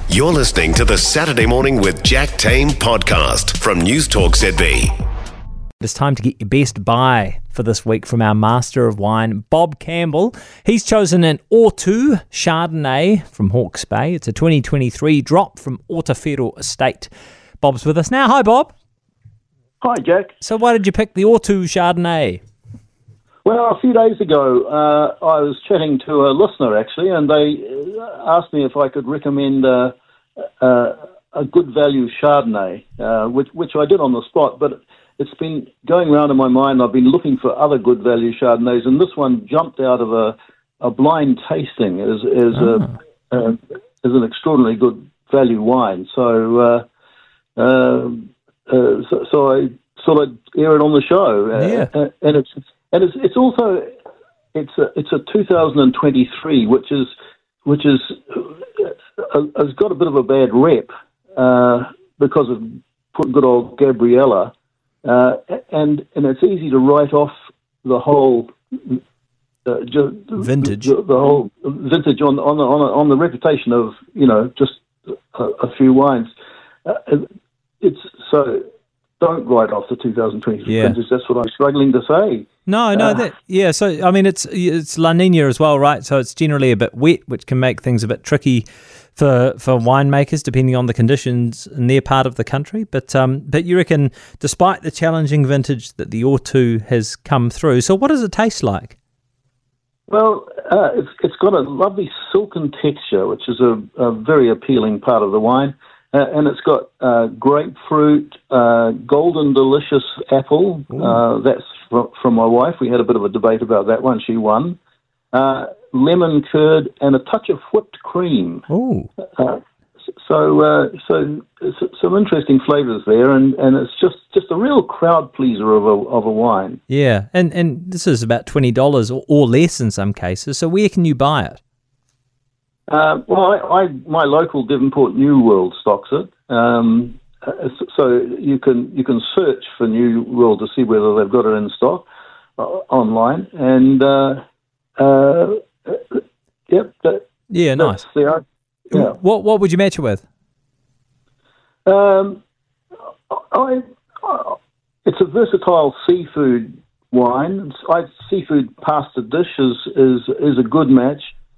You're listening to the Saturday Morning with Jack Tame podcast from News Talk ZB. It's time to get your best buy for this week from our master of wine, Bob Campbell. He's chosen an Ortu Chardonnay from Hawke's Bay. It's a 2023 drop from Ortofero Estate. Bob's with us now. Hi, Bob. Hi, Jack. So why did you pick the Ortu Chardonnay? Well, a few days ago, I was chatting to a listener, actually, and they asked me if I could recommend a good value Chardonnay, which I did on the spot, but it's been going around in my mind. I've been looking for other good value Chardonnays, and this one jumped out of a blind tasting as an extraordinarily good value wine. So so I thought I'd air it on the show. And it's also a 2023, which has got a bit of a bad rep because of good old Gabriella, and it's easy to write off the whole vintage, the whole vintage on the reputation of just a few wines. It's so. Don't write off the 2023 vintage. That's what I'm struggling to say. So I mean, it's La Nina as well, right? So it's generally a bit wet, which can make things a bit tricky for winemakers, depending on the conditions in their part of the country. But you reckon, despite the challenging vintage that the Ortu has come through, so what does it taste like? Well, it's got a lovely silken texture, which is a very appealing part of the wine. And it's got grapefruit, golden delicious apple. That's from my wife. We had a bit of a debate about that one. She won. Lemon curd and a touch of whipped cream. Ooh. So some interesting flavours there, and it's just a real crowd pleaser of a wine. Yeah, and this is about $20 or less in some cases. So where can you buy it? My local Devonport New World stocks it, so you can search for New World to see whether they've got it in stock online, and nice. What would you match it with? It's a versatile seafood wine. Seafood pasta dish is a good match.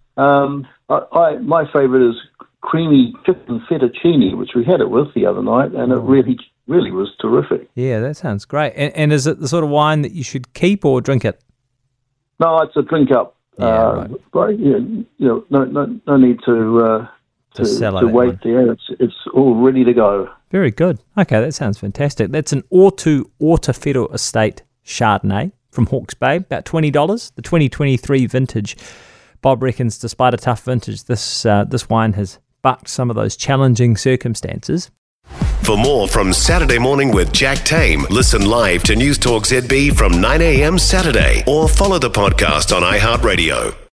My favourite is creamy chicken fettuccine, which we had it with the other night, and it really was terrific. Yeah, that sounds great. And is it the sort of wine that you should keep or drink it? No, it's a drink up. Right. But, no need to wait there. It's all ready to go. Very good. Okay, that sounds fantastic. That's an Ortofero Estate Chardonnay from Hawke's Bay, about $20, the 2023 vintage. Bob reckons despite a tough vintage, this wine has bucked some of those challenging circumstances. For more from Saturday Morning with Jack Tame, listen live to News Talk ZB from 9 a.m. Saturday or follow the podcast on iHeartRadio.